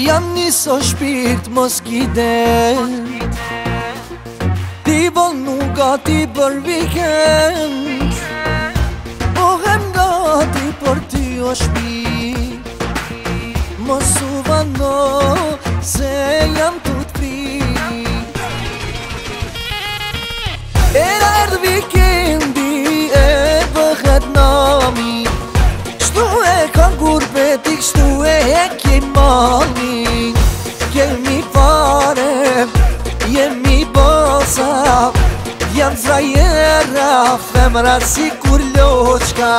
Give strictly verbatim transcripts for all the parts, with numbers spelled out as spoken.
Jam niso shpirt mos kide, ti bon nuk gati për vikend, bohem gati për ty o shpi. Mos u vano se jam tut fri. Era erdh vikendi e bëhet nami, kështu e kam gurbetik, kështu e hekje mali. Kemi pare, jemi bosa, jam zrajera, femra si kur loqka.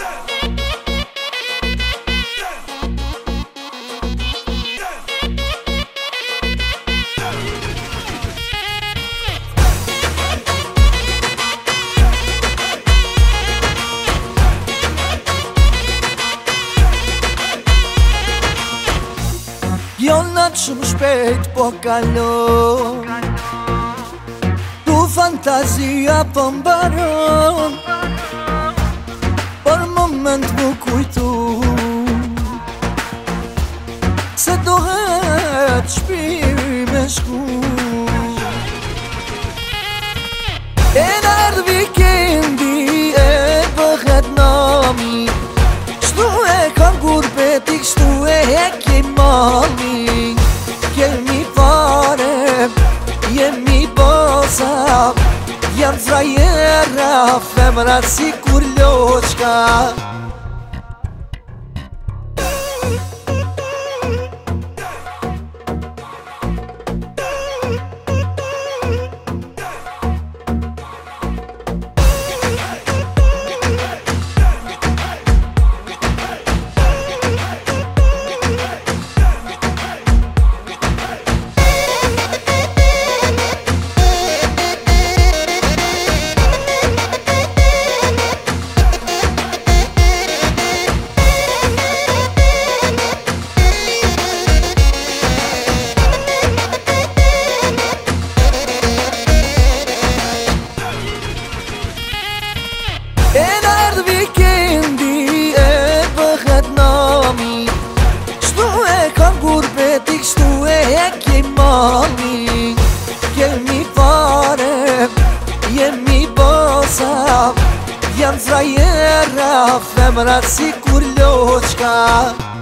Jonat shumë shpejt po kalon, tu fantazia po mbaron, për moment mu kujtu se dohet shpi me shku. E në erdh vikendi e bëhet nami, kështu e kam gurbetik, kështu e hekje mali. Kemi pare, jemi bosa, jam zrajera, femra si kur loqka. E në erdh vikendi e bëhet nami, kështu e kam gurbetik, kështu e hekje mali. Kemi pare, jemi bosa, jam zrajera, femra si kur loqka.